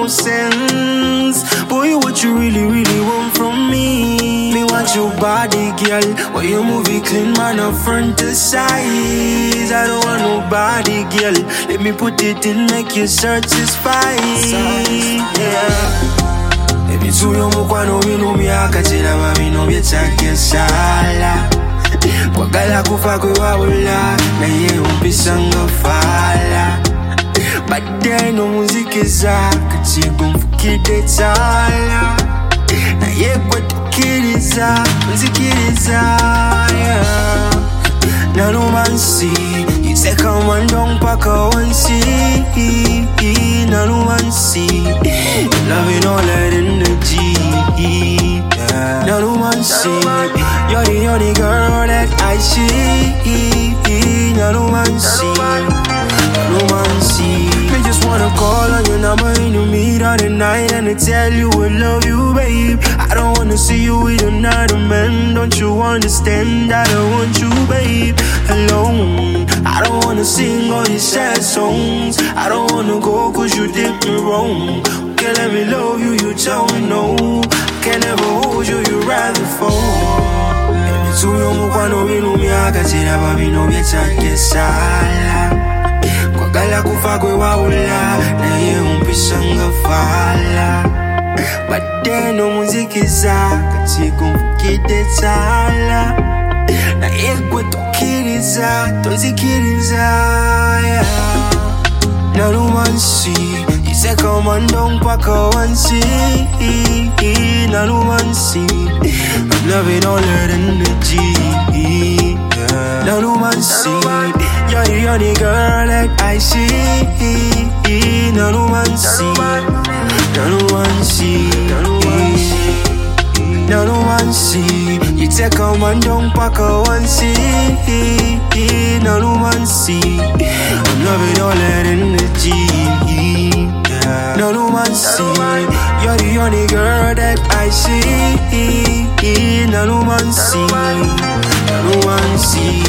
no sense. Boy, what you really want from me? Me want your body, girl. When you move it clean, man, up front to size. I don't want nobody, girl. Let me put it in, make you satisfied. Yeah. Baby, to you, mukwano winu miakachira mabino byechake sala. Kwagala kufa kwe wabula na ye umpisanga fala. Bade no muzikiza kachigo mfukide tala. Na ye kwa tukiriza mzikiriza, yeah. Na romancy you say come and don't pack a one see. Na romancy loving all that energy, yeah. Na romancy you're the only girl that I see. Na romancy, I just wanna call on your number in the middle of the night and to tell you I love you, babe. I don't wanna see you with another man. Don't you understand that I want you, babe, alone. I don't wanna sing all these sad songs. I don't wanna go cause you did me wrong. Okay, let me love you, you don't know. Can never hold you, you rather fall. Suyo mukwano winu miakachira babino byechake sala. Kwagala kufa kwe wabula na ye umpisanga fala. Bade no muzikiza kachigo mfukide tala. Na ye kwe tukiriza tonzikiriza, yeah. Na romancy you say come and don't pack a one see. Na romancy I'm loving all that energy, yeah. Na romancy you're the only girl that I see. Na romancy, na romancy, na romancy you take come and don't pack a one see. Na romancy I'm loving all that energy, yeah. Na romancy you're the only girl that I see. Na romancy, na romancy.